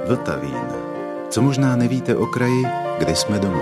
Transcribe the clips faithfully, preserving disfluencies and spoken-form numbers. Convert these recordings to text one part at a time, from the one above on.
Vltavín. Co možná nevíte o kraji, kde jsme doma.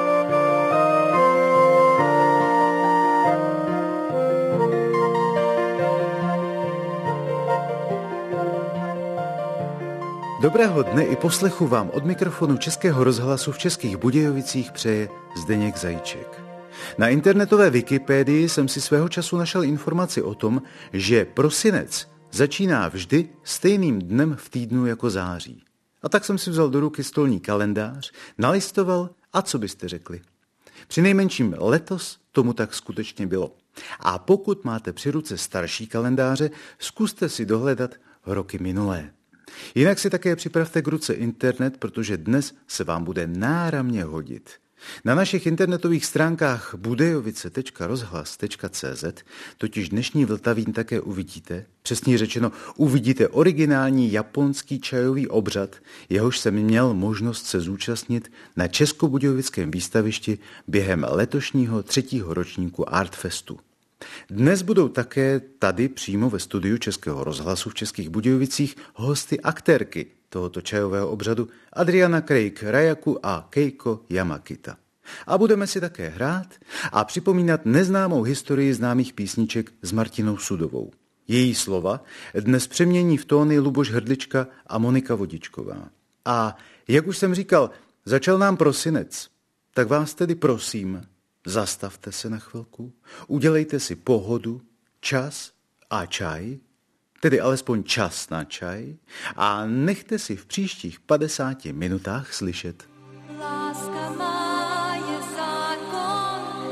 Dobrého dne i poslechu vám od mikrofonu Českého rozhlasu v Českých Budějovicích přeje Zdeněk Zajíček. Na internetové Wikipedii jsem si svého času našel informaci o tom, že prosinec začíná vždy stejným dnem v týdnu jako září. A tak jsem si vzal do ruky stolní kalendář, nalistoval a co byste řekli? Přinejmenším letos tomu tak skutečně bylo. A pokud máte při ruce starší kalendáře, zkuste si dohledat roky minulé. Jinak si také připravte k ruce internet, protože dnes se vám bude náramně hodit. Na našich internetových stránkách budejovice tečka rozhlas tečka cé zet totiž dnešní Vltavín také uvidíte, přesně řečeno uvidíte originální japonský čajový obřad, jehož jsem měl možnost se zúčastnit na Českobudějovickém výstavišti během letošního třetího ročníku Artfestu. Dnes budou také tady přímo ve studiu Českého rozhlasu v Českých Budějovicích hosty aktérky tohoto čajového obřadu Adriana Craig Rajaku a Keiko Yamakita. A budeme si také hrát a připomínat neznámou historii známých písniček s Martinou Sudovou. Její slova dnes přemění v tóny Luboš Hrdlička a Monika Vodičková. A jak už jsem říkal, začal nám prosinec, tak vás tedy prosím, zastavte se na chvilku, udělejte si pohodu, čas a čaj, tedy alespoň čas na čaj, a nechte si v příštích padesáti minutách slyšet. Láska má je zákon,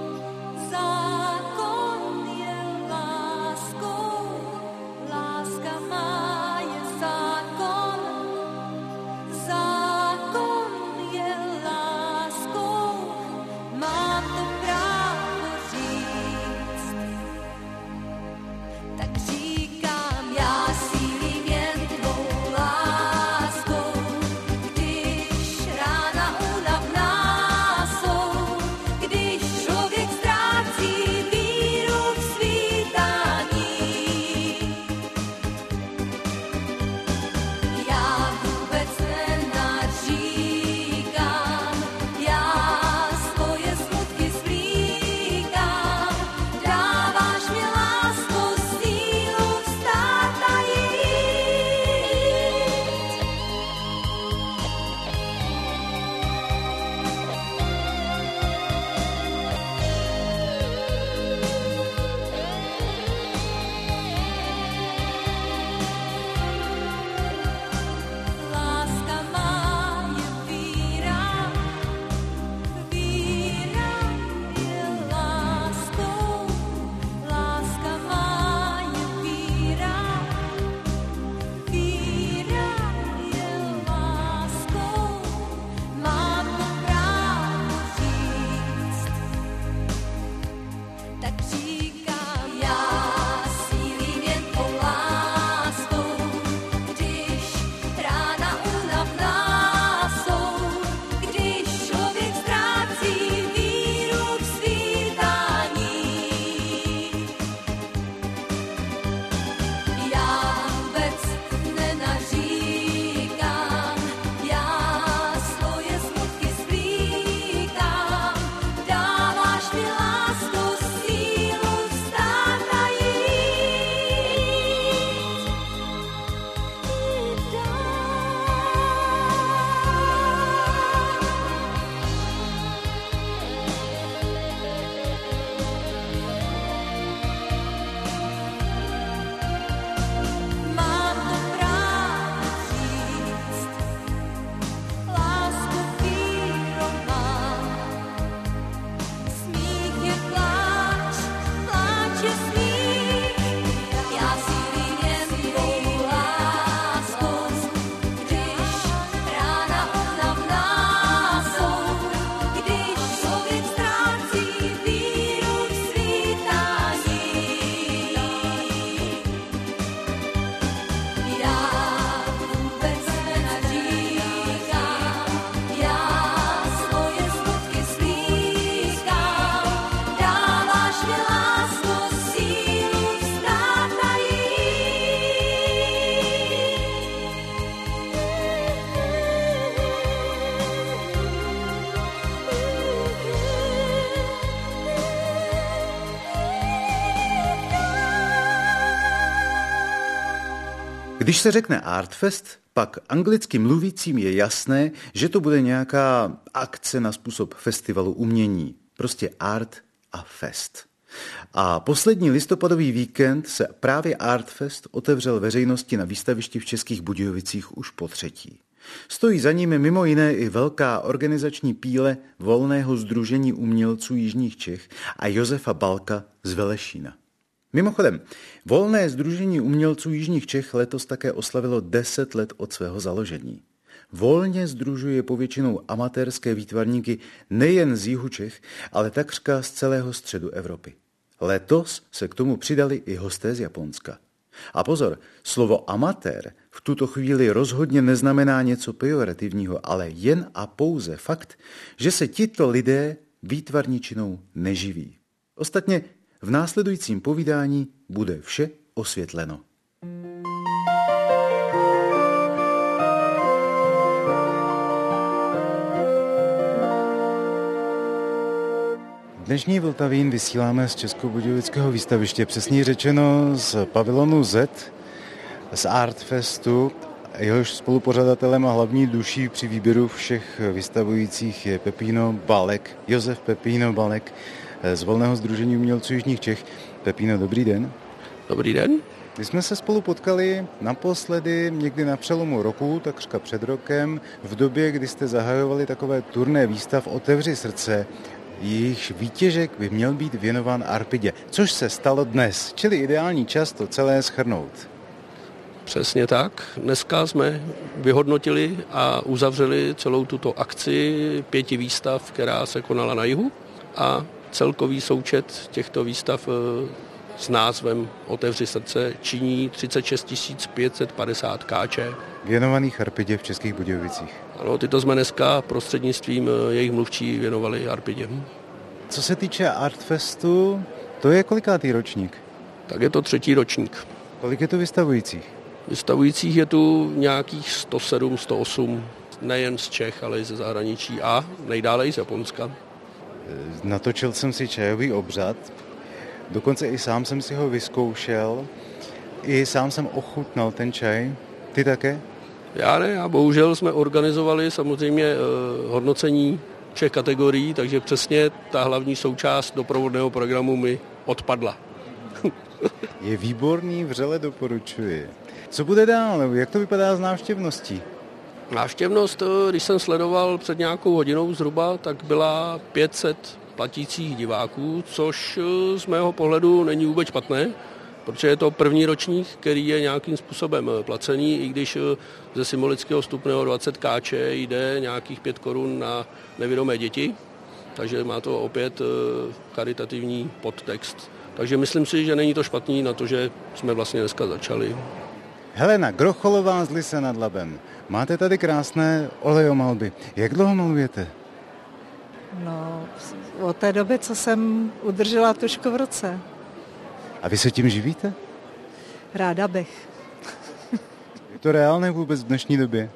zákon je láskou. Láska má je zákon, zákon je láskou. Mám to právo říct, tak říkám, já sílím jen tvou láskou, když Když se řekne Artfest, pak anglicky mluvícím je jasné, že to bude nějaká akce na způsob festivalu umění. Prostě art a fest. A poslední listopadový víkend se právě Artfest otevřel veřejnosti na výstavišti v Českých Budějovicích už po třetí. Stojí za ním mimo jiné i velká organizační píle Volného sdružení umělců Jižních Čech a Josefa Balka z Velešína. Mimochodem, Volné sdružení umělců Jižních Čech letos také oslavilo deset let od svého založení. Volně sdružuje povětšinou amatérské výtvarníky nejen z jihu Čech, ale takřka z celého středu Evropy. Letos se k tomu přidali i hosté z Japonska. A pozor, slovo amatér v tuto chvíli rozhodně neznamená něco pejorativního, ale jen a pouze fakt, že se tito lidé výtvarničinou neživí. Ostatně v následujícím povídání bude vše osvětleno. Dnešní Vltavín vysíláme z Českobudějovického výstaviště, přesněji řečeno z pavilonu Z, z Artfestu. Jehož spolupořadatelem a hlavní duší při výběru všech vystavujících je Pepíno Balek, Josef Pepíno Balek z Volného sdružení umělců Jižních Čech. Pepíno, dobrý den. Dobrý den. My jsme se spolu potkali naposledy někdy na přelomu roku, takřka před rokem, v době, kdy jste zahajovali takové turné výstav Otevři srdce. Jejichž výtěžek by měl být věnován Arpidě, což se stalo dnes, čili ideální čas to celé shrnout. Přesně tak. Dneska jsme vyhodnotili a uzavřeli celou tuto akci pěti výstav, která se konala na jihu, a celkový součet těchto výstav s názvem Otevři srdce činí třicet šest tisíc pět set padesát káče. Věnovaných Arpidě v Českých Budějovicích. Ano, tyto jsme dneska prostřednictvím jejich mluvčí věnovali Arpidě. Co se týče Artfestu, to je kolikátý ročník? Tak je to třetí ročník. Kolik je tu vystavujících? Vystavujících je tu nějakých sto sedm, sto osm, nejen z Čech, ale i ze zahraničí a nejdále i z Japonska. Natočil jsem si čajový obřad, dokonce i sám jsem si ho vyzkoušel, i sám jsem ochutnal ten čaj. Ty také? Já ne, a bohužel jsme organizovali samozřejmě eh, hodnocení všech kategorií, takže přesně ta hlavní součást doprovodného programu mi odpadla. Je výborný, vřele doporučuji. Co bude dál? Jak to vypadá s návštěvností? Návštěvnost, když jsem sledoval před nějakou hodinou zhruba, tak byla pět set platících diváků, což z mého pohledu není vůbec špatné, protože je to první ročník, který je nějakým způsobem placený, i když ze symbolického vstupného dvacet káče jde nějakých pět korun na nevědomé děti, takže má to opět charitativní podtext. Takže myslím si, že není to špatný na to, že jsme vlastně dneska začali. Helena Grocholová z Lise nad Labem. Máte tady krásné olejomalby. Jak dlouho malujete? No, od té doby, co jsem udržela tužku v ruce. A vy se tím živíte? Ráda bych. Je to reálné vůbec v dnešní době?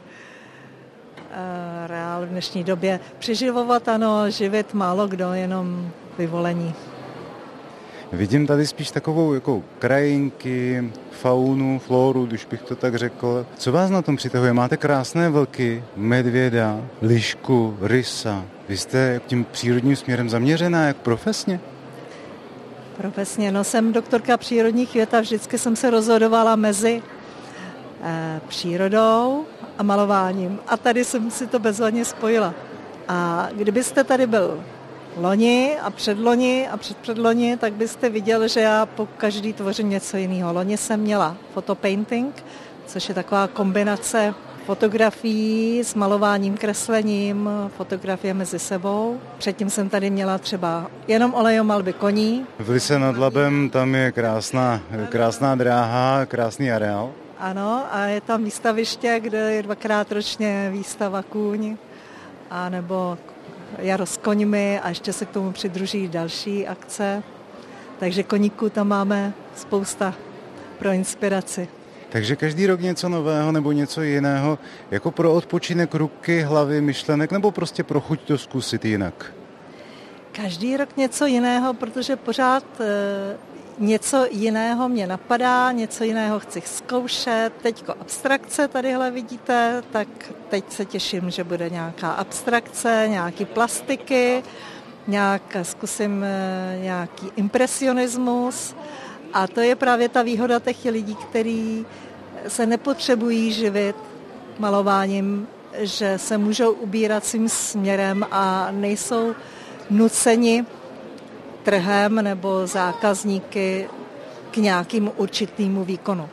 Uh, reál v dnešní době. Přiživovat ano, živit málo kdo, jenom vyvolení. Vidím tady spíš takovou jako krajinky, faunu, floru, když bych to tak řekl. Co vás na tom přitahuje? Máte krásné vlky, medvěda, lišku, rysa. Vy jste tím přírodním směrem zaměřená, jak profesně? Profesně, no jsem doktorka přírodních věd a vždycky jsem se rozhodovala mezi eh, přírodou a malováním. A tady jsem si to bezvadně spojila. A kdybyste tady byl loni a předloni a předpředloni, tak byste viděl, že já po každý tvořím něco jiného. Loni jsem měla fotopainting, což je taková kombinace fotografií s malováním, kreslením, fotografie mezi sebou. Předtím jsem tady měla třeba jenom olejomalby koní. V Lise nad Labem tam je krásná, krásná dráha, krásný areál. Ano, a je tam výstaviště, kde je dvakrát ročně výstava kůň, a nebo jaro s koňmi a ještě se k tomu přidruží další akce. Takže koníků tam máme spousta pro inspiraci. Takže každý rok něco nového nebo něco jiného, jako pro odpočinek ruky, hlavy, myšlenek, nebo prostě pro chuť to zkusit jinak? Každý rok něco jiného, protože pořád něco jiného mě napadá, něco jiného chci zkoušet. Teďko abstrakce tadyhle vidíte, tak teď se těším, že bude nějaká abstrakce, nějaký plastiky, nějak zkusím nějaký impresionismus. A to je právě ta výhoda těch lidí, kteří se nepotřebují živit malováním, že se můžou ubírat svým směrem a nejsou nuceni trhem nebo zákazníky k nějakému určitému výkonu.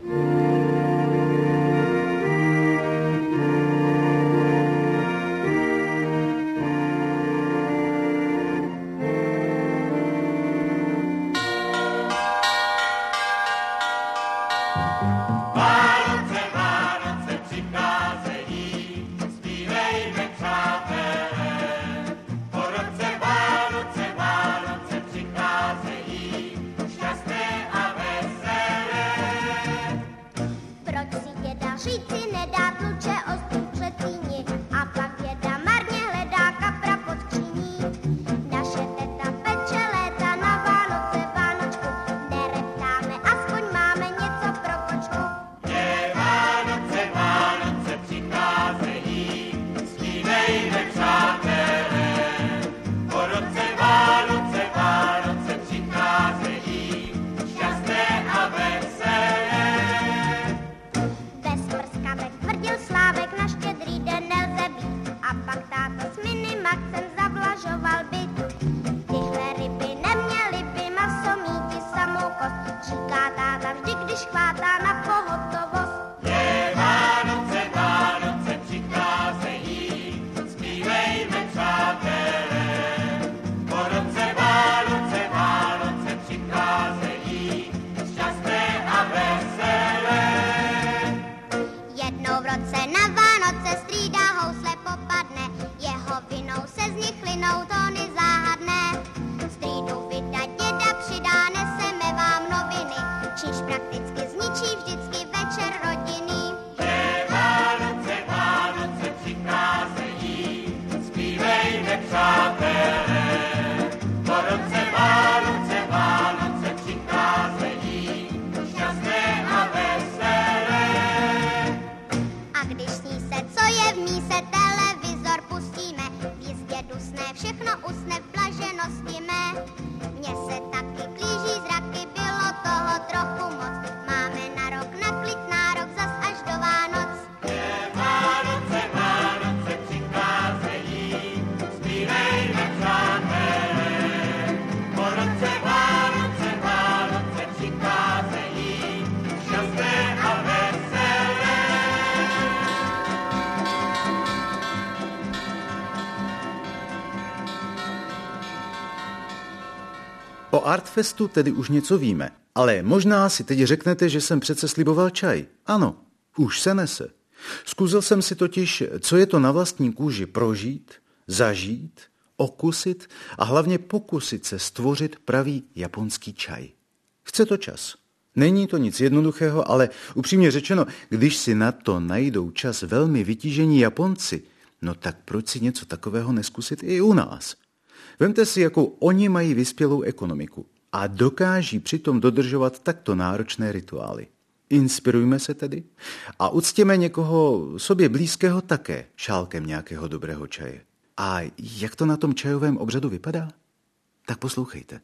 O Artfestu tedy už něco víme, ale možná si teď řeknete, že jsem přece sliboval čaj. Ano, už se nese. Zkusil jsem si totiž, co je to na vlastní kůži prožít, zažít, okusit a hlavně pokusit se stvořit pravý japonský čaj. Chce to čas. Není to nic jednoduchého, ale upřímně řečeno, když si na to najdou čas velmi vytížení Japonci, no tak proč si něco takového neskusit i u nás? Vemte si, jakou oni mají vyspělou ekonomiku a dokáží přitom dodržovat takto náročné rituály. Inspirujme se tedy a uctěme někoho sobě blízkého také šálkem nějakého dobrého čaje. A jak to na tom čajovém obřadu vypadá? Tak poslouchejte.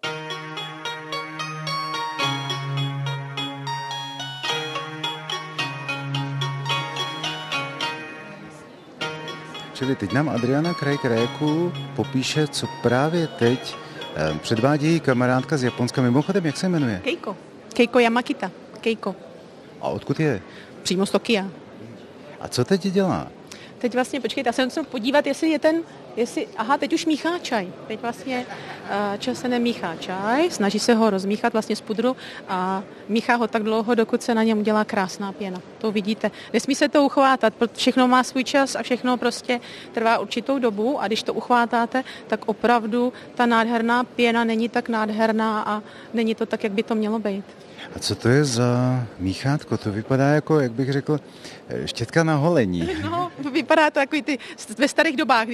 Čili teď nám Adriana Kraj-Krajeku popíše, co právě teď předvádí její kamarádka z Japonska. Mimochodem, jak se jmenuje? Keiko. Keiko Yamakita. Keiko. A odkud je? Přímo z Tokia. A co teď dělá? Teď vlastně, počkejte, já se musím podívat, jestli je ten, jestli, aha, teď už míchá čaj. Teď vlastně uh, časem nemíchá čaj, snaží se ho rozmíchat vlastně z pudru a míchá ho tak dlouho, dokud se na něm udělá krásná pěna. To vidíte. Nesmí se to uchvátat, protože všechno má svůj čas a všechno prostě trvá určitou dobu a když to uchvátáte, tak opravdu ta nádherná pěna není tak nádherná a není to tak, jak by to mělo být. A co to je za míchátko? To vypadá jako, jak bych řekl, štětka na holení. No, vypadá to jako ty ve starých dobách, když se ještě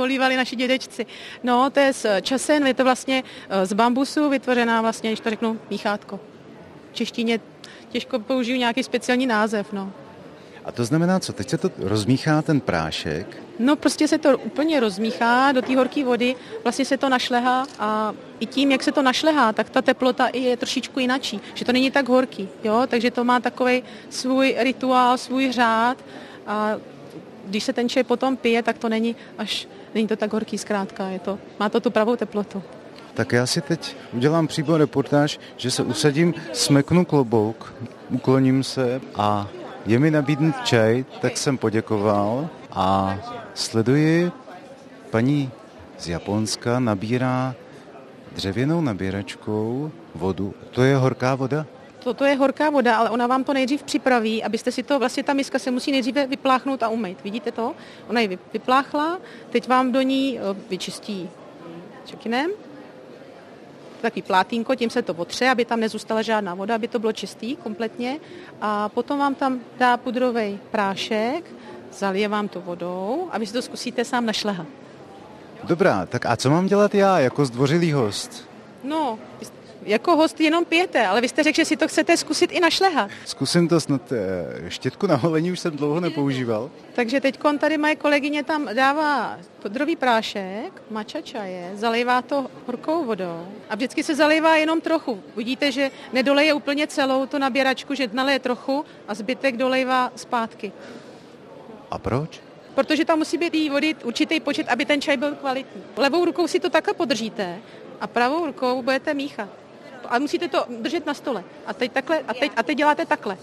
polívali naši dědečci. No, to je z časen, je to vlastně z bambusu vytvořená vlastně, když to řeknu, míchátko. V češtině těžko použiju nějaký speciální název, no. A to znamená co? Teď se to rozmíchá ten prášek? No prostě se to úplně rozmíchá do té horké vody, vlastně se to našlehá a i tím, jak se to našlehá, tak ta teplota je trošičku jinačí, že to není tak horký, jo, takže to má takovej svůj rituál, svůj řád a když se ten čaj potom pije, tak to není až, není to tak horký zkrátka, je to, má to tu pravou teplotu. Tak já si teď udělám přímo reportáž, že se usadím, smeknu klobouk, ukloním se a je mi nabídnut čaj, tak jsem poděkoval a sleduji, paní z Japonska nabírá dřevěnou nabíračkou vodu. To je horká voda? Toto je horká voda, ale ona vám to nejdřív připraví, abyste si to, vlastně ta miska se musí nejdříve vypláchnout a umýt. Vidíte to? Ona ji vypláchla, teď vám do ní vyčistí čekinem, takový plátínko, tím se to otře, aby tam nezůstala žádná voda, aby to bylo čistý kompletně a potom vám tam dá pudrový prášek, zalije vám to vodou a vy si to zkusíte sám našlehat. Dobrá, tak a co mám dělat já jako zdvořilý host? No, jako host jenom pijete, ale vy jste řekl, že si to chcete zkusit i našlehat. Zkusím to snad, štětku na holení už jsem dlouho nepoužíval. Takže teď tady moje kolegyně tam dává pudrový prášek, matcha čaje, zalejvá to horkou vodou a vždycky se zalejvá jenom trochu. Vidíte, že nedoleje úplně celou tu nabíračku, že naleje trochu a zbytek dolejvá zpátky. A proč? Protože tam musí být jí vody určitý počet, aby ten čaj byl kvalitní. Levou rukou si to takhle podržíte a pravou rukou budete míchat. A musíte to držet na stole. A teď takhle, a teď, a teď děláte takhle.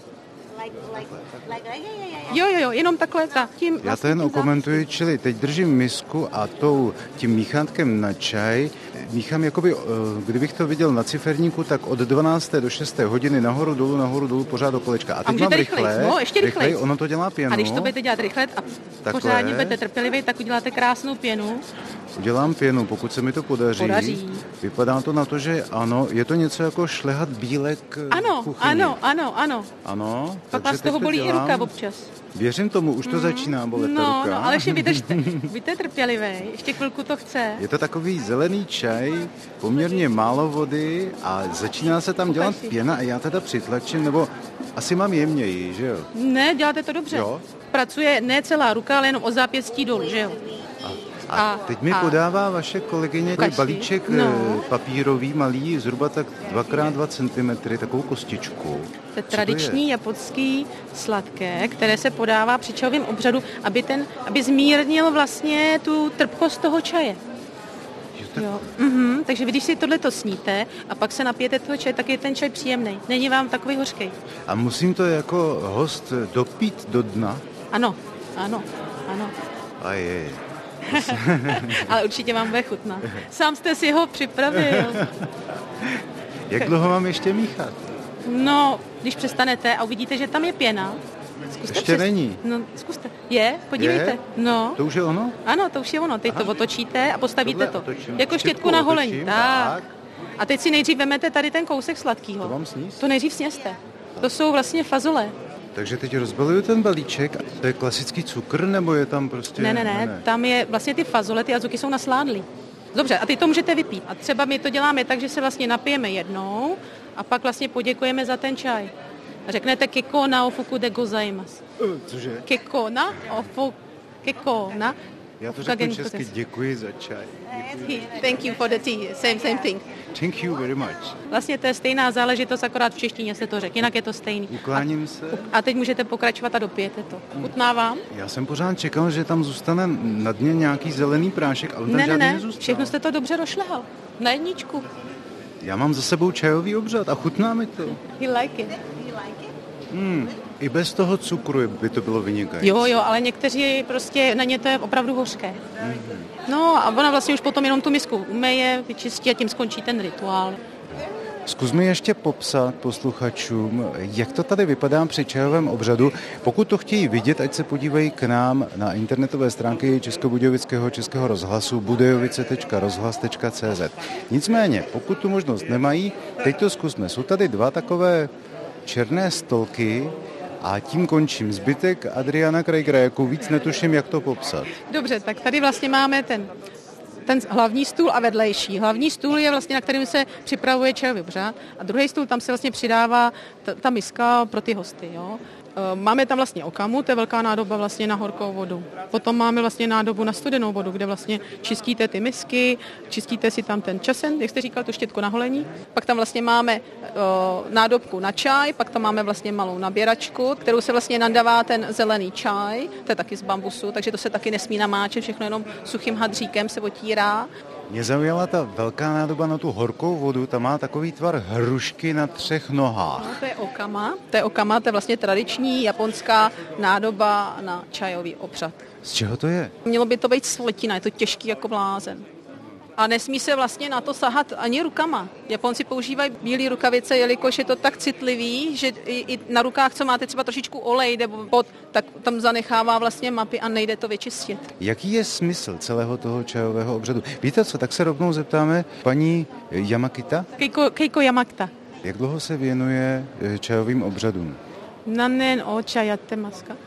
Jo, jo, jo, jenom takhle. Ta, tím, Já to jen okomentuji, čili teď držím misku a tou, tím míchátkem na čaj míchám jakoby, kdybych to viděl na ciferníku, tak od dvanácté do šesté hodiny nahoru, dolů, nahoru, dolů, pořád do kolečka. A teď a mám rychle, no, ještě rychlej. rychlej, ono to dělá pěnu. A když to budete dělat rychle a takhle. Pořádně budete trpělivý, tak uděláte krásnou pěnu. Udělám pěnu, pokud se mi to podaří. Podaří. Vypadá to na to, že ano, je to něco jako šlehat bílek ano, v kuchyni. Ano, ano, ano. Ano. Pak vás z toho bolí i ruka občas. Věřím tomu, už to mm. začíná bolet no, ta ruka. No, ale ještě vydržte, buďte trpělivý, ještě chvilku to chce. Je to takový zelený čaj, poměrně málo vody a začíná se tam dělat pěna a já teda přitlačím, nebo asi mám jemněji, že jo? Ne, děláte to dobře. Jo? Pracuje ne celá ruka, ale jenom od zápěstí dolů, že jo? A, a teď mi a, podává vaše kolegyně balíček no. papírový, malý, zhruba tak dva krát dva centimetry, takovou kostičku. To je tradiční japonský sladké, které se podává při čajovém obřadu, aby, ten, aby zmírnil vlastně tu trpkost toho čaje. Jo, tak... jo. Mhm, takže vy, když si tohleto sníte a pak se napijete toho čaje, tak je ten čaj příjemný. Není vám takový hořký. A musím to jako host dopít do dna? Ano, ano, ano. A je. Ale určitě vám bude chutnat. Sám jste si ho připravil. Jak dlouho mám ještě míchat? No, když přestanete a uvidíte, že tam je pěna. Zkuste ještě přes... není. No, zkuste. Je, podívejte. Je? No. To už je ono? Ano, to už je ono. Teď Aha. to otočíte a postavíte Tohle to. Otočím. Jako štětku na holení. Tak. A teď si nejdřív vemete tady ten kousek sladkýho. To mám sníst? To nejdřív sněste. To jsou vlastně fazole. Takže teď rozbaluju ten balíček. To je klasický cukr, nebo je tam prostě... Ne, ne, ne. ne. Tam je vlastně ty fazole, ty azuky jsou nasládlý. Dobře, a teď to můžete vypít. A třeba my to děláme tak, že se vlastně napijeme jednou a pak vlastně poděkujeme za ten čaj. A řeknete keko na ofuku de gozaimasu. Cože? Keko na ofuku, keko na. Já to řeknu česky, děkuji za čaj. Děkuji. Thank you for the tea, same, same thing. Thank you very much. Vlastně to je stejná záležitost, akorát v češtině se to řekne, jinak je to stejný. Ukláním se. A teď můžete pokračovat a dopijete to. Chutná vám? Já jsem pořád čekal, že tam zůstane na dně nějaký zelený prášek, ale tam ne, žádný ne, ne, nezůstal. všechno jste to dobře došlehal. Na jedničku. Já mám za sebou čajový obřad a chutná mi to. You like it? Hmm, i bez toho cukru by to bylo vynikající. Jo, jo, ale někteří prostě na ně to je opravdu hořké. Mm-hmm. No a ona vlastně už potom jenom tu misku umeje, vyčistí a tím skončí ten rituál. Zkus mi ještě popsat posluchačům, jak to tady vypadá při čajovém obřadu. Pokud to chtějí vidět, ať se podívají k nám na internetové stránky Českobudějovického Českého rozhlasu budějovice tečka rozhlas tečka cé zet. Nicméně, pokud tu možnost nemají, teď to zkusme. Jsou tady dva takové černé stolky A tím končím. Zbytek Adriana Krajgera, jako víc netuším, jak to popsat. Dobře, tak tady vlastně máme ten, ten hlavní stůl a vedlejší. Hlavní stůl je vlastně, na kterém se připravuje čajový obřad a druhý stůl, tam se vlastně přidává ta, ta miska pro ty hosty. Jo. Máme tam vlastně okamu, to je velká nádoba vlastně na horkou vodu. Potom máme vlastně nádobu na studenou vodu, kde vlastně čistíte ty misky, čistíte si tam ten časen, jak jste říkal, to štětko na holení. Pak tam vlastně máme o, nádobku na čaj, pak tam máme vlastně malou naběračku, kterou se vlastně nadává ten zelený čaj, to je taky z bambusu, takže to se taky nesmí namáčet, všechno jenom suchým hadříkem se otírá. Mě zaujala ta velká nádoba na tu horkou vodu, ta má takový tvar hrušky na třech nohách. No, to je okama, to je okama, to je vlastně tradiční japonská nádoba na čajový obřad. Z čeho to je? Mělo by to být sletina, je to těžký jako blázen. A nesmí se vlastně na to sahat ani rukama. Japonci používají bílé rukavice, jelikož je to tak citlivý, že i na rukách, co máte třeba trošičku olej nebo pot, tak tam zanechává vlastně mapy a nejde to vyčistit. Jaký je smysl celého toho čajového obřadu? Víte co, tak se rovnou zeptáme paní Yamakita. Keiko, Keiko Yamakita. Jak dlouho se věnuje čajovým obřadům? Nanen o čaj yattemasu ka?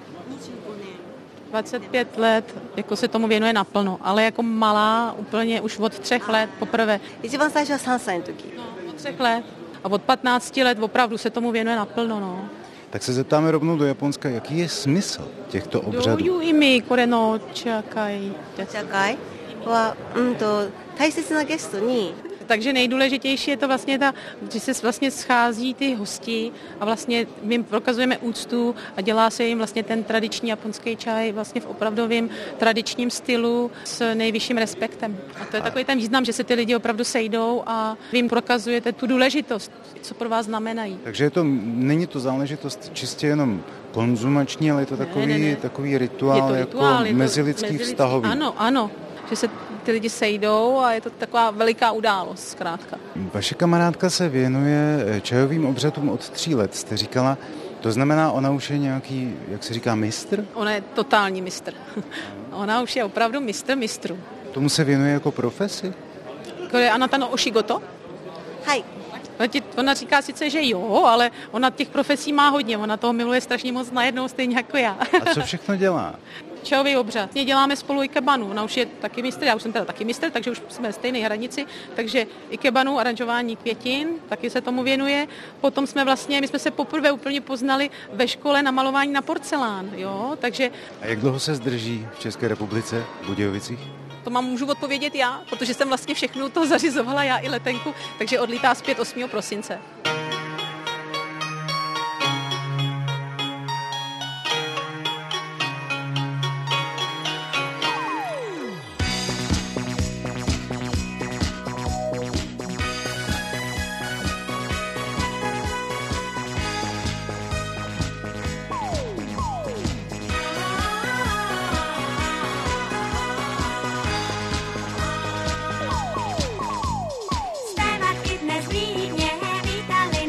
dvacet pět let, jako se tomu věnuje naplno, ale jako malá úplně už od třech let poprvé. Ichiban saishu wa tři歳の時. No, od třech let. A od patnácti let opravdu se tomu věnuje naplno, no. Tak se zeptáme rovnou do Japonska, jaký je smysl těchto obřadů? どういう意味これの茶会ですか? 茶会は、うんと、大切なゲストに Takže nejdůležitější je to vlastně ta, že se vlastně schází ty hosti a vlastně my jim prokazujeme úctu a dělá se jim vlastně ten tradiční japonský čaj vlastně v opravdovém tradičním stylu s nejvyšším respektem. A to je takový ten význam, že se ty lidi opravdu sejdou a vy jim prokazujete tu důležitost, co pro vás znamenají. Takže je to, není to záležitost čistě jenom konzumační, ale je to takový, ne, ne, ne. takový rituál, je to rituál jako mezilidský, mezilidský vztahový. Ano, ano, že se ty lidi sejdou a je to taková veliká událost zkrátka. Vaše kamarádka se věnuje čajovým obřadům od tří let, jste říkala. To znamená, ona už je nějaký, jak se říká, mistr? Ona je totální mistr. Ona už je opravdu mistr mistrů. Tomu se věnuje jako profesi? Kore anata no oshigoto? はい。 Ona, ti, ona říká sice, že jo, ale ona těch profesí má hodně. Ona toho miluje strašně moc najednou, stejně jako já. A co všechno dělá? Čajový obřad. Mě děláme spolu ikebanu. Ona už je taky mistr, já už jsem teda taky mistr, takže už jsme stejné hranici. Takže ikebanu, aranžování květin, taky se tomu věnuje. Potom jsme vlastně, my jsme se poprvé úplně poznali ve škole na malování na porcelán. Jo? Takže A jak dlouho se zdrží v České republice, v Budějovicích? to mám můžu odpovědět já, protože jsem vlastně všechno to zařizovala já i letenku, takže odlítá zpět osmého prosince. Zpěvačky dnes vítně vítali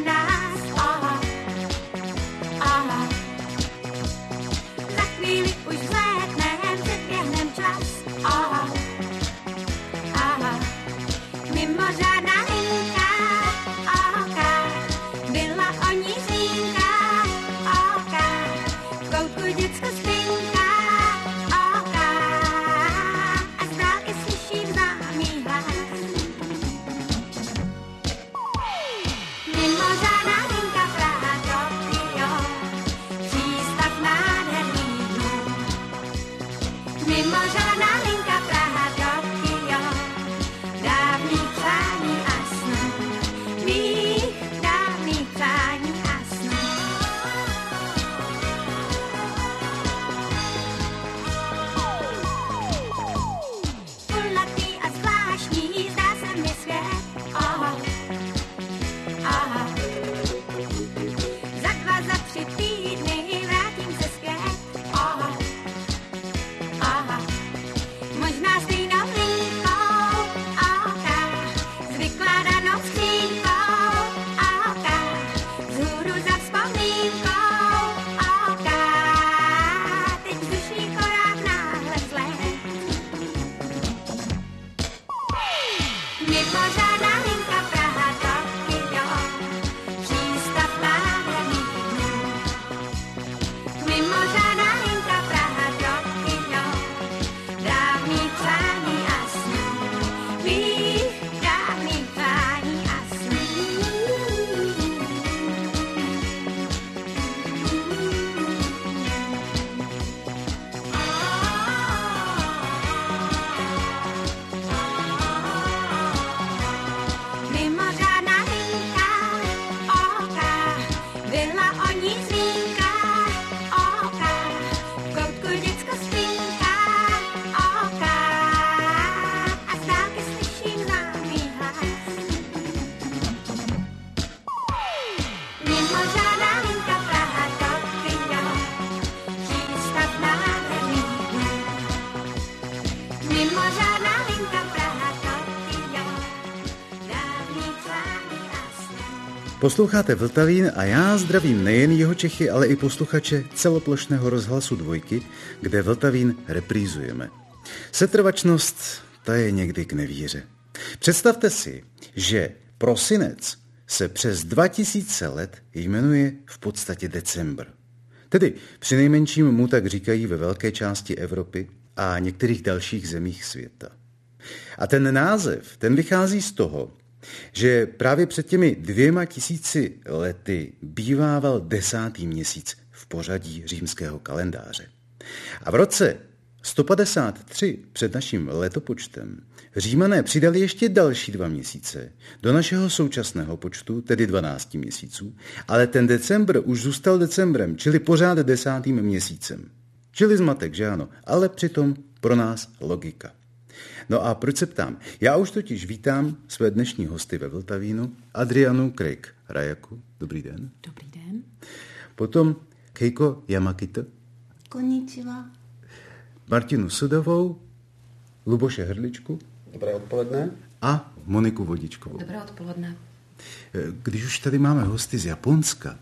Posloucháte Vltavín a já zdravím nejen jeho Čechy, ale i posluchače celoplošného rozhlasu Dvojky, kde Vltavín reprízujeme. Setrvačnost, ta je někdy k nevíře. Představte si, že prosinec se přes dva tisíce let jmenuje v podstatě decembr. Tedy přinejmenším mu tak říkají ve velké části Evropy a některých dalších zemích světa. A ten název, ten vychází z toho, že právě před těmi dvěma tisíci lety bývával desátý měsíc v pořadí římského kalendáře. A v roce sto padesát tři před naším letopočtem Římané přidali ještě další dva měsíce do našeho současného počtu, tedy dvanácti měsíců, ale ten decembr už zůstal decembrem, čili pořád desátým měsícem. Čili zmatek, že ano, ale přitom pro nás logika. No a proč se ptám? Já už totiž vítám své dnešní hosty ve Vltavínu, Adrianu Craig Rajaku. Dobrý den. Dobrý den. Potom Keiko Yamakita. Konnichiwa. Martinu Sudovou, Luboše Hrdličku. Dobré odpoledne. A Moniku Vodičkovou. Dobré odpoledne. Když už tady máme hosty z Japonska,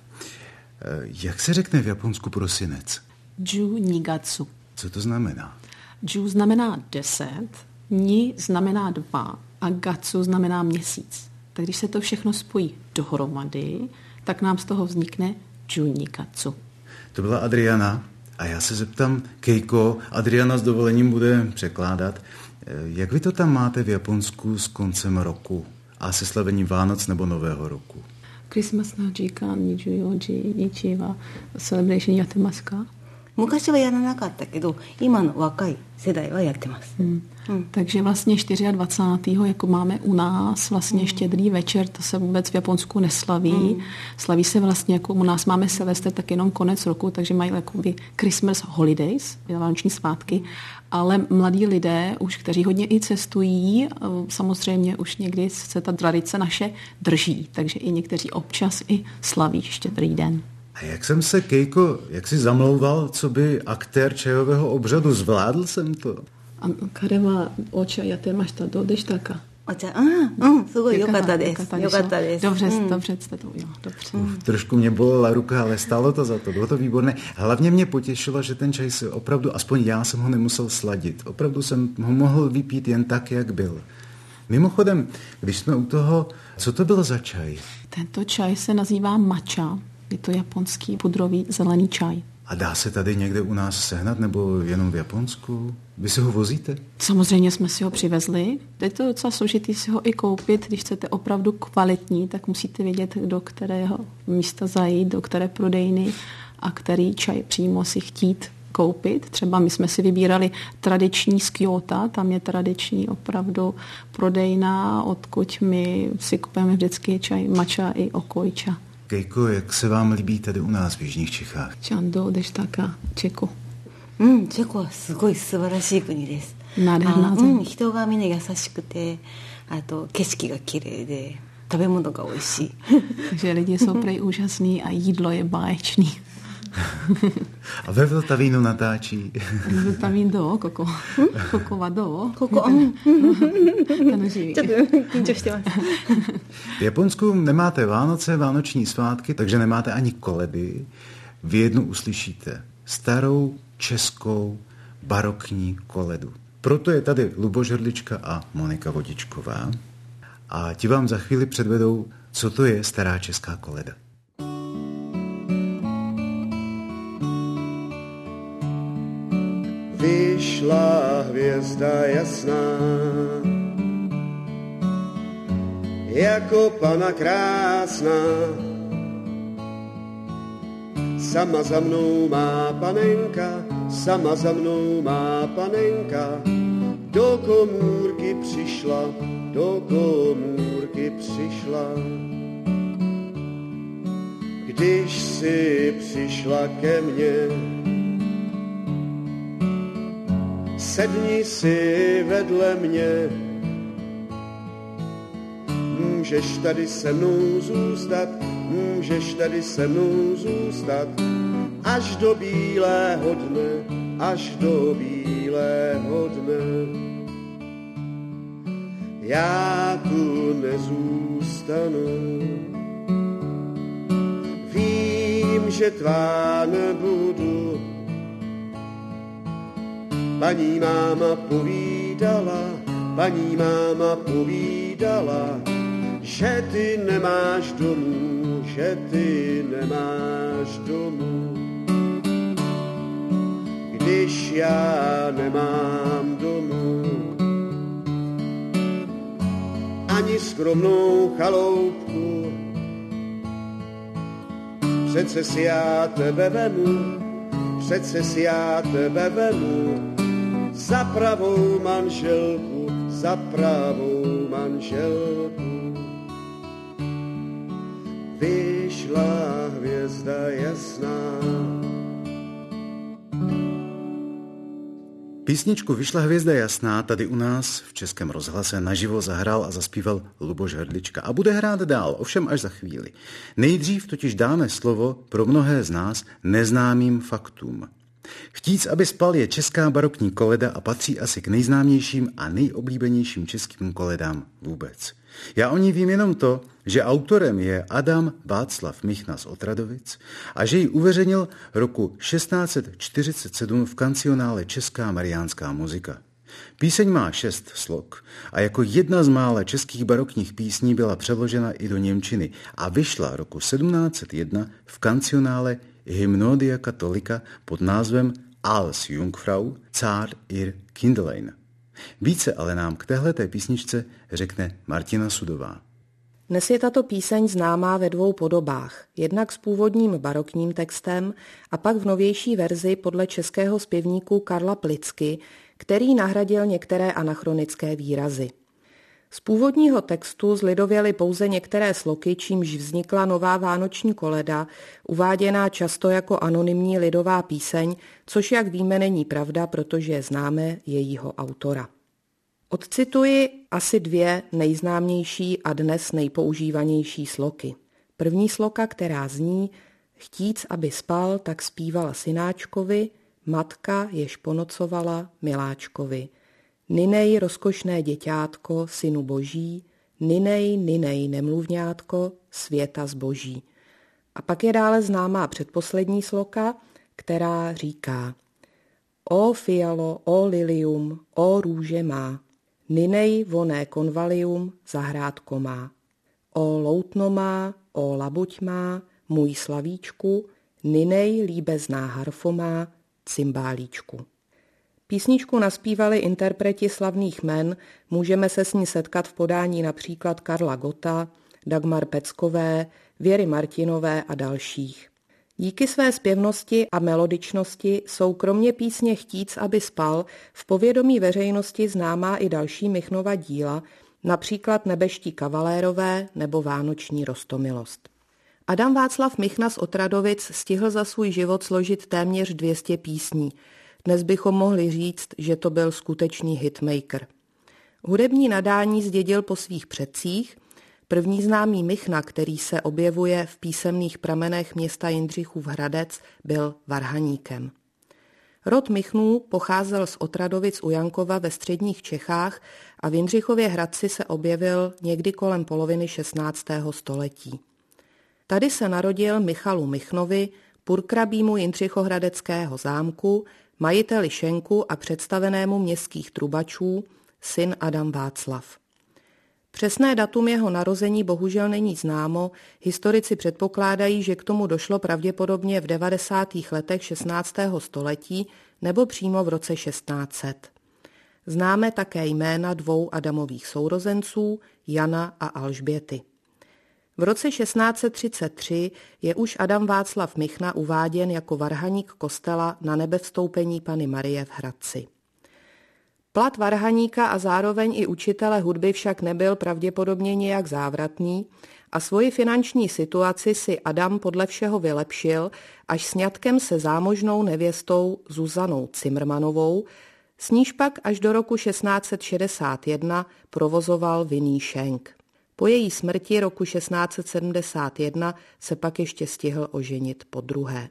jak se řekne v Japonsku prosinec? Ju Nigatsu. Co to znamená? Ju znamená deset, Ni znamená dva a Gatsu znamená měsíc. Tak když se to všechno spojí dohromady, tak nám z toho vznikne Ju Nigatsu. To byla Adriana a já se zeptám Keiko, Adriana s dovolením bude překládat. Jak vy to tam máte v Japonsku s koncem roku a se slavením Vánoc nebo Nového roku? Christmas no jikan nijuyoji nichi wa celebration yattemasu ka? 昔はやらなかったけど、今の若い世代はやってます。 Hmm. Hmm. Takže vlastně dvacátého čtvrtého jako máme u nás vlastně hmm. štědrý večer, to se vůbec v Japonsku neslaví. Hmm. Slaví se vlastně jako u nás máme Silvestr, tak jenom konec roku, takže mají jakoby Christmas holidays, vánoční svátky, ale mladí lidé, už kteří hodně i cestují, samozřejmě už někdy se ta tradice naše drží, takže i někteří občas i slaví štědrý den. A jak jsem se, Keiko, jak si zamlouval, co by aktér čajového obřadu, zvládl jsem to? A kare wa ocha yatemashita, do deshita ka? お茶、うん、うん、すごい良かったです。良かったです。 Dobře, うん dobře jste to udělal, dobře. Uf, trošku mě bolela ruka, ale stálo to za to, bylo to výborné. Hlavně mě potěšilo, že ten čaj se opravdu, aspoň já jsem ho nemusel sladit. Opravdu jsem ho mohl vypít jen tak, jak byl. Mimochodem, když jsme u toho, co to bylo za čaj? Tento čaj se nazývá matcha, je to japonský pudrový zelený čaj. A dá se tady někde u nás sehnat, nebo jenom v Japonsku? Vy si ho vozíte? Samozřejmě jsme si ho přivezli. Je to docela složitý si ho i koupit. Když chcete opravdu kvalitní, tak musíte vědět, do kterého místa zajít, do které prodejny a který čaj přímo si chtít koupit. Třeba my jsme si vybírali tradiční z Kyoto, tam je tradiční opravdu prodejna, odkud my si kupujeme vždycky čaj matcha i okojča. Keiko, jak se vám líbí tady u nás v jižních Čechách? Čando deštáka Čeku. うん、チェコはすごい素晴らしい国です。 Nádherná あ、う země. ん、人がみんな優しくて、あと景色が綺麗で、食べ物が美味しい。 Takže lidi jsou prej úžasný a jídlo je báječný. A ve Vltavínu natáčí. Vltavín do, koko. Kokova do. ここ、うん、 Tanoživý. ちょっと緊張してます。 V Japonsku nemáte Vánoce, vánoční svátky, takže nemáte ani koledy. V jednu uslyšíte starou českou barokní koledu. Proto je tady Luboš Hrdlička a Monika Vodičková. A ti vám za chvíli předvedou, co to je stará česká koleda. Vyšla hvězda jasná, jako pana krásná. Sama za mnou má panenka, sama za mnou má panenka. Do komůrky přišla, do komůrky přišla. Když si přišla ke mně, sedni si vedle mě. Můžeš tady se mnou zůstat, můžeš tady se mnou zůstat, až do bílého dne, až do bílého dne. Já tu nezůstanu, že tvá nebudu. Paní máma povídala, paní máma povídala, že ty nemáš domů, že ty nemáš domů. Když já nemám domů, ani skromnou chaloupku, přece si já tebe vemu, přece si já tebe vemu, za pravou manželku, za pravou manželku. Vyšla hvězda jasná. Písničku Vyšla hvězda jasná tady u nás v Českém rozhlase naživo zahrál a zaspíval Luboš Hrdlička a bude hrát dál, ovšem až za chvíli. Nejdřív totiž dáme slovo pro mnohé z nás neznámým faktům. Chtíc, aby spal je česká barokní koleda a patří asi k nejznámějším a nejoblíbenějším českým koledám vůbec. Já o ní vím jenom to, že autorem je Adam Václav Michna z Otradovic a že ji uveřejnil roku šestnáct set čtyřicet sedm v kancionále Česká mariánská muzika. Píseň má šest slok a jako jedna z mála českých barokních písní byla přeložena i do němčiny a vyšla roku sedmnáct set jedna v kancionále Hymnodia Katholika pod názvem Als Jungfrau Zar ihr Kindlein. Více ale nám k téhleté písničce řekne Martina Sudová. Dnes je tato píseň známá ve dvou podobách. Jednak s původním barokním textem a pak v novější verzi podle českého zpěvníku Karla Plicky, který nahradil některé anachronické výrazy. Z původního textu zlidověly pouze některé sloky, čímž vznikla nová vánoční koleda, uváděná často jako anonymní lidová píseň, což jak víme není pravda, protože známe jejího autora. Odcituji asi dvě nejznámější a dnes nejpoužívanější sloky. První sloka, která zní: Chtíc, aby spal, tak zpívala synáčkovi, matka, jež ponocovala miláčkovi. Ninej, rozkošné děťátko, synu boží, ninej, ninej, nemluvňátko, světa zboží. A pak je dále známá předposlední sloka, která říká: O fialo, o lilium, o růže má, ninej voné konvalium zahrádko má. O loutno má, o labuť má, můj slavíčku, ninej líbezná harfo má, cymbálíčku. Písničku naspívali interpreti slavných men, můžeme se s ní setkat v podání například Karla Gotta, Dagmar Peckové, Věry Martinové a dalších. Díky své zpěvnosti a melodičnosti jsou kromě písně Chtíc, aby spal v povědomí veřejnosti známá i další Michnova díla, například Nebeští kavalérové nebo Vánoční roztomilost. Adam Václav Michna z Otradovic stihl za svůj život složit téměř dvě stě písní. Dnes bychom mohli říct, že to byl skutečný hitmaker. Hudební nadání zdědil po svých předcích. První známý Michna, který se objevuje v písemných pramenech města Jindřichův Hradec, byl varhaníkem. Rod Michnů pocházel z Otradovic u Jankova ve středních Čechách a v Jindřichově Hradci se objevil někdy kolem poloviny šestnáctého století. Tady se narodil Michalu Michnovi, purkrabímu Jindřichohradeckého zámku, majiteli šenku a představenému městských trubačů, syn Adam Václav. Přesné datum jeho narození bohužel není známo, historici předpokládají, že k tomu došlo pravděpodobně v devadesátých letech šestnáctého století nebo přímo v roce šestnáct set. Známe také jména dvou Adamových sourozenců, Jana a Alžběty. V roce šestnáct set třicet tři je už Adam Václav Michna uváděn jako varhaník kostela Na nebevstoupení Panny Marie v Hradci. Plat varhaníka a zároveň i učitele hudby však nebyl pravděpodobně nějak závratný a svoji finanční situaci si Adam podle všeho vylepšil až sňatkem se zámožnou nevěstou Zuzanou Cimrmanovou, s níž pak až do roku šestnáct set šedesát jedna provozoval vinný šenk. Po její smrti roku šestnáct set sedmdesát jedna se pak ještě stihl oženit podruhé.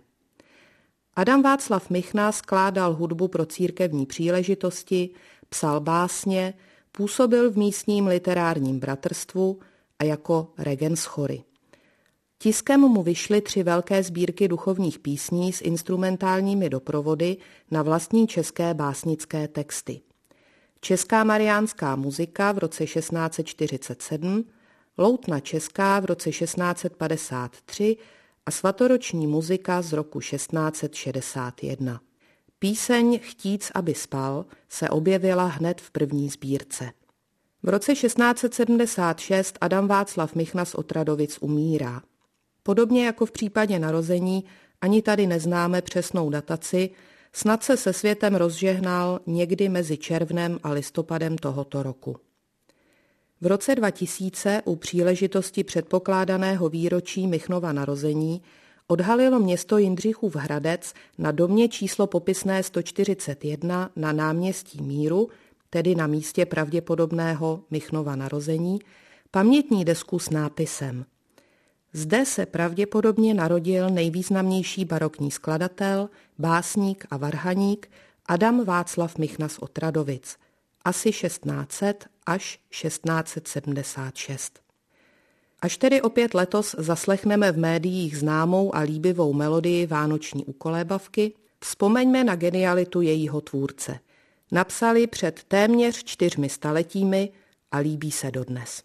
Adam Václav Michna skládal hudbu pro církevní příležitosti, psal básně, působil v místním literárním bratrstvu a jako regent chory. Tiskem mu vyšly tři velké sbírky duchovních písní s instrumentálními doprovody na vlastní české básnické texty. Česká mariánská muzika v roce šestnáct set čtyřicet sedm, Loutna česká v roce šestnáct set padesát tři a svatoroční muzika z roku šestnáct set šedesát jedna. Píseň Chtíc, aby spal se objevila hned v první sbírce. V roce šestnáct set sedmdesát šest Adam Václav Michna z Otradovic umírá. Podobně jako v případě narození, ani tady neznáme přesnou dataci, snad se se světem rozžehnal někdy mezi červnem a listopadem tohoto roku. V roce dva tisíce u příležitosti předpokládaného výročí Michnova narození odhalilo město Jindřichův Hradec na domě číslo popisné sto čtyřicet jedna na náměstí Míru, tedy na místě pravděpodobného Michnova narození, pamětní desku s nápisem: Zde se pravděpodobně narodil nejvýznamnější barokní skladatel, básník a varhaník Adam Václav Michna z Otradovic, asi šestnáct set až šestnáct set sedmdesát šest. Až tedy opět letos zaslechneme v médiích známou a líbivou melodii vánoční ukolébavky, vzpomeňme na genialitu jejího tvůrce. Napsali před téměř čtyřmi staletími a líbí se dodnes.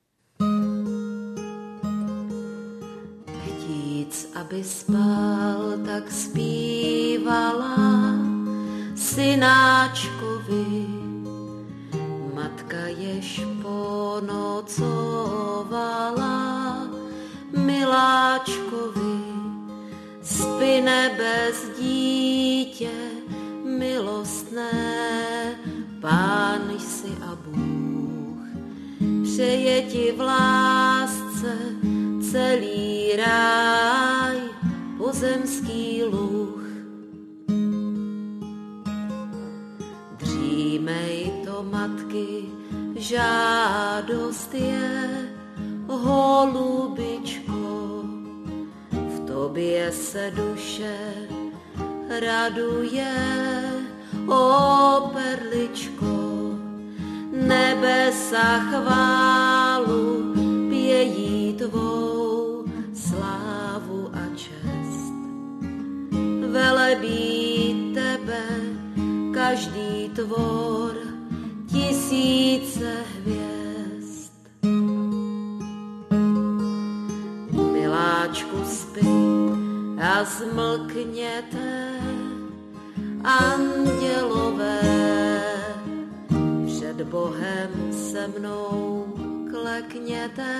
Chtíc, aby spal, tak zpívala synáčkovi. Matka jež ponocovala miláčkovi. Spí nebes dítě milostné, Pán jsi a Bůh. Přeje ti v lásce celý ráj, pozemský luh. Dřímej to, matky, žádost je, holubičko, v tobě se duše raduje, o perličko. Nebesa chválu pějí tvou, slávu a čest. Velebí tebe každý tvor, tisíce hvězd. Miláčku, spí a zmlkněte, andělové, před Bohem se mnou klekněte,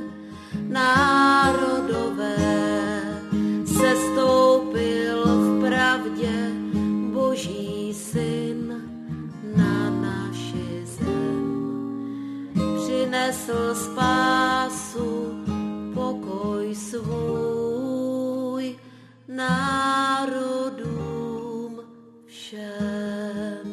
národové. Sestoupil v pravdě Boží syn na naši zem. Přinesl spásu, pokoj svůj národům všem.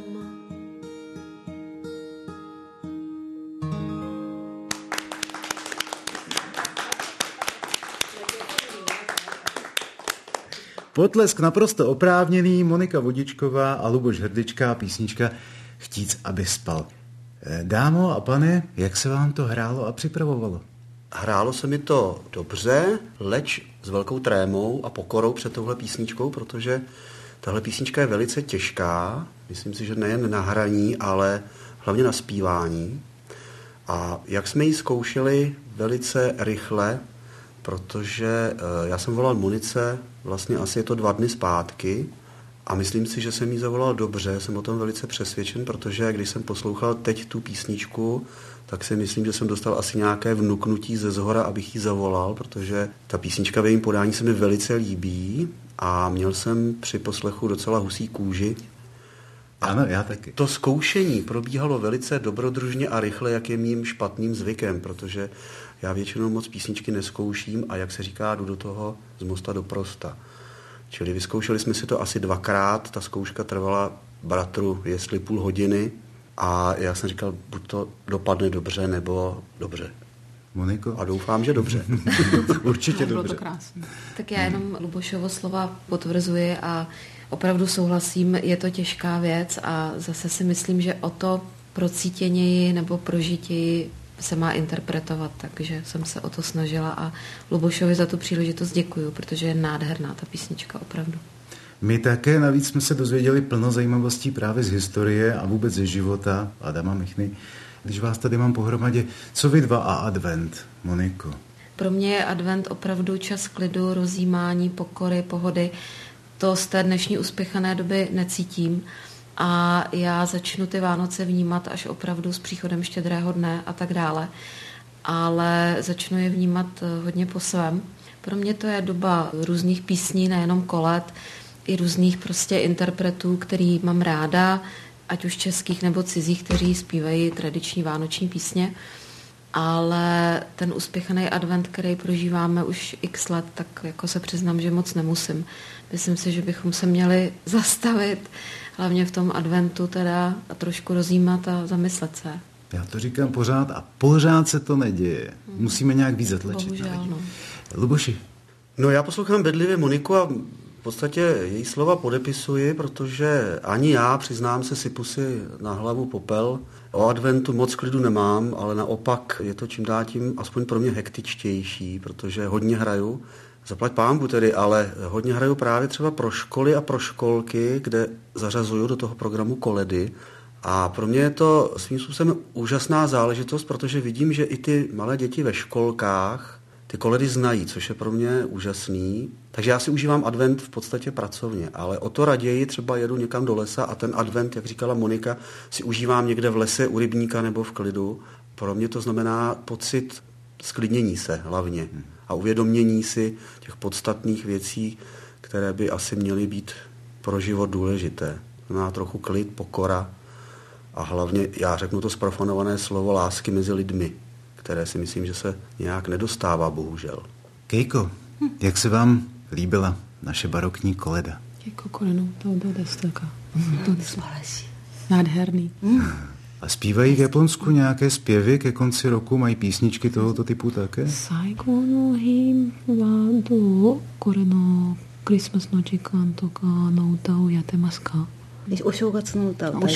Potlesk naprosto oprávněný, Monika Vodičková a Luboš Hrdlička, písnička Chtíc, aby spal. Dámo a pane, jak se vám to hrálo a připravovalo? Hrálo se mi to dobře, leč s velkou trémou a pokorou před touhle písničkou, protože tahle písnička je velice těžká, myslím si, že nejen na hraní, ale hlavně na zpívání. A jak jsme ji zkoušeli velice rychle, protože já jsem volal Monice, vlastně asi je to dva dny zpátky, a myslím si, že jsem jí zavolal dobře, jsem o tom velice přesvědčen, protože když jsem poslouchal teď tu písničku, tak si myslím, že jsem dostal asi nějaké vnuknutí ze zhora, abych jí zavolal, protože ta písnička v jejím podání se mi velice líbí a měl jsem při poslechu docela husí kůži. A ano, já taky. To zkoušení probíhalo velice dobrodružně a rychle, jak je mým špatným zvykem, protože já většinou moc písničky neskouším a jak se říká, jdu do toho z mosta do prosta. Čili vyzkoušeli jsme si to asi dvakrát, ta zkouška trvala bratru jestli půl hodiny a já jsem říkal, buď to dopadne dobře, nebo dobře. Moniko? A doufám, že dobře. Určitě no, dobře. Bylo to krásné. Tak já jenom Lubošovo slova potvrzuji a opravdu souhlasím, je to těžká věc a zase si myslím, že o to procítěněji nebo prožitěji se má interpretovat, takže jsem se o to snažila a Lubošovi za tu příležitost děkuju, protože je nádherná ta písnička opravdu. My také navíc jsme se dozvěděli plno zajímavostí právě z historie a vůbec ze života Adama Michny. Když vás tady mám pohromadě, co vy dva a advent, Moniko? Pro mě je advent opravdu čas klidu, rozjímání, pokory, pohody. To z té dnešní uspěchané doby necítím a já začnu ty Vánoce vnímat až opravdu s příchodem štědrého dne a tak dále. Ale začnu je vnímat hodně po svém. Pro mě to je doba různých písní, nejenom kolet, i různých prostě interpretů, který mám ráda, ať už českých nebo cizích, kteří zpívají tradiční vánoční písně. Ale ten uspěchaný advent, který prožíváme už x let, tak jako se přiznám, že moc nemusím. Myslím si, že bychom se měli zastavit, hlavně v tom adventu teda a trošku rozjímat a zamyslet se. Já to říkám pořád a pořád se to neděje. Musíme nějak víc zatlačit. Bohužel, no. Luboši. No já poslouchám bedlivě Moniku a v podstatě její slova podepisuji, protože ani já, přiznám se, sypu si na hlavu popel. O adventu moc klidu nemám, ale naopak je to čím dál tím aspoň pro mě hektičtější, protože hodně hraju, zaplať pánbu tedy, ale hodně hraju právě třeba pro školy a pro školky, kde zařazuju do toho programu koledy. A pro mě je to svým způsobem úžasná záležitost, protože vidím, že i ty malé děti ve školkách ty koledy znají, což je pro mě úžasný. Takže já si užívám advent v podstatě pracovně, ale o to raději třeba jedu někam do lesa a ten advent, jak říkala Monika, si užívám někde v lese u rybníka nebo v klidu. Pro mě to znamená pocit sklidnění se hlavně a uvědomění si těch podstatných věcí, které by asi měly být pro život důležité. Znamená trochu klid, pokora a hlavně, já řeknu to zprofanované slovo lásky mezi lidmi, které si myslím, že se nějak nedostává, bohužel. Kejko, hm. jak se vám líbila naše barokní koleda? Kejko koleno, to bude staka. To je nádherný. A zpívají v Japonsku nějaké zpěvy ke konci roku? Mají písničky tohoto typu také? Saigo no hin wa do kore no Christmas no jikan toka no uta o yatemasu ka? O shougatsu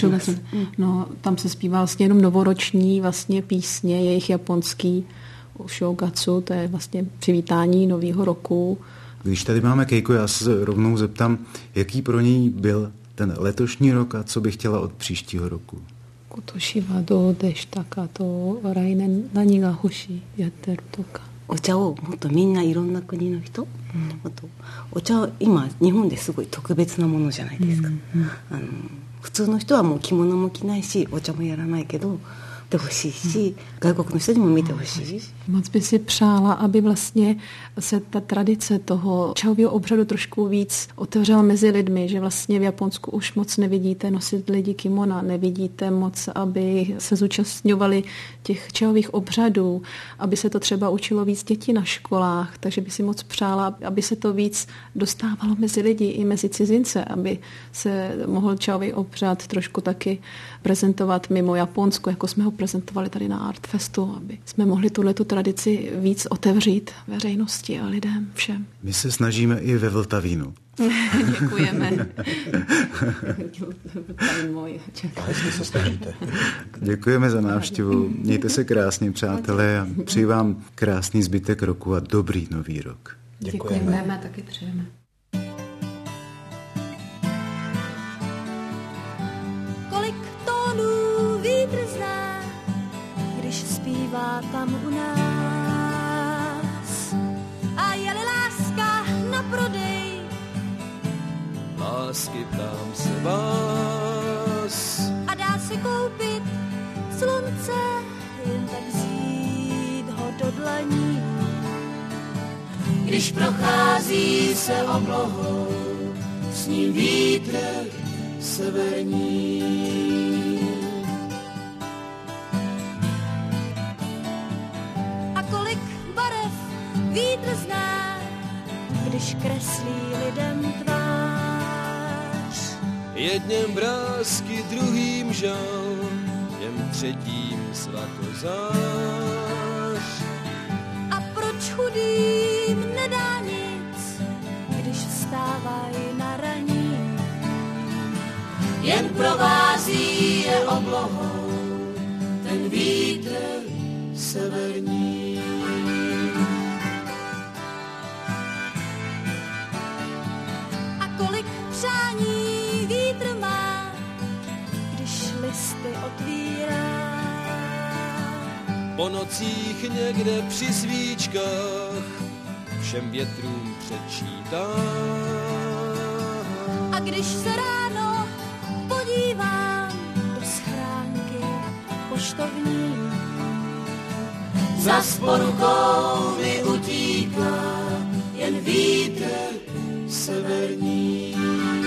No, tam se zpívá vlastně jenom novoroční vlastně písně, jejich japonský o shougatsu, to je vlastně přivítání nového roku. Když tady máme Kejko, já se rovnou zeptám, jaký pro ní byl ten letošní rok a co by chtěla od příštího roku? Kotoshi wa dou deshita ka to rainen nani ga hoshii yatteru toka. お茶をもっとみんないろんな国の人、うん、あとお茶は今日本ですごい特別なものじゃないですか、うんうん、あの普通の人はもう着物も着ないしお茶もやらないけどてほしいし、外国の人にも見てほしい。 Moc by si přála, aby vlastně se ta tradice toho čajového obřadu trošku víc otevřela mezi lidmi, že vlastně v Japonsku už moc nevidíte nosit lidi kimona, nevidíte moc, aby se zúčastňovali těch čajových obřadů, aby se to třeba učilo víc dětí na školách, takže by si moc přála, aby se to víc dostávalo mezi lidi i mezi cizince, aby se mohl čajový obřad trošku taky prezentovat mimo Japonsko, jako jsme ho prezentovali tady na Artfestu, aby jsme mohli tuhletu tradici víc otevřít veřejnosti a lidem, všem. My se snažíme i ve Vltavínu. Děkujeme. se snažíte. Děkujeme za návštěvu. Mějte se krásně, přátelé, a přeji vám krásný zbytek roku a dobrý nový rok. Děkujeme. Děkujeme, taky přejeme. Kolik tónů vítr zná, když zpívá tam u nás. A je-li láska na prodej, lásky ptám se vás. a dá se koupit slunce, jen tak vzít ho do dlaní. Když prochází se oblohou, s ním vítr severní. A kolik barev vítr zná, když kreslí lidem tvář. Jedním brázky, druhým žal, těm třetím svatozář. A proč chudým nedá nic, když vstávají na raní? Jen provází je oblohou ten vítr severní. A kolik přání vítr má, když listy otvírá. Po nocích někde při svíčkách všem větrům předčítá. A když se ráno podívám do schránky poštovní, za porukou mi utíká jen vítr severní.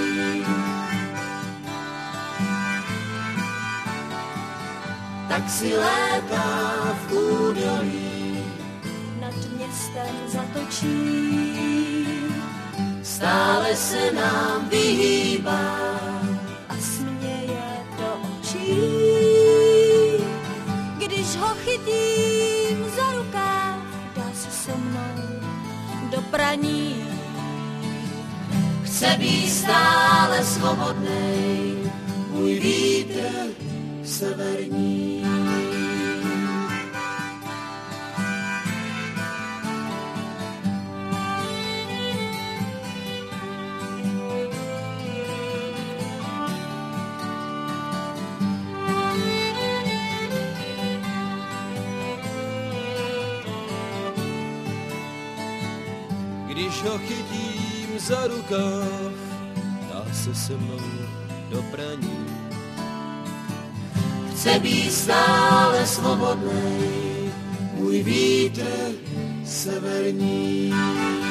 Tak si létá v údolí, nad městem zatočí, stále se nám vyhýbá a směje do očí. Když ho chytím za rukáv, dá se se mnou do praní. Chce být stále svobodnej, můj vítr severní. Když ho chytím za rukáv, dá se se mnou do praní. Chce být stále svobodnej, můj vítr severní.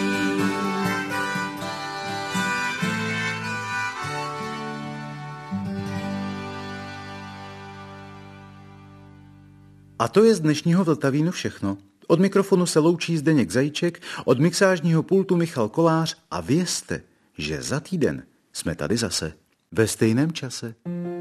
A to je z dnešního Vltavínu všechno. Od mikrofonu se loučí Zdeněk Zajíček, od mixážního pultu Michal Kolář a vězte, že za týden jsme tady zase ve stejném čase.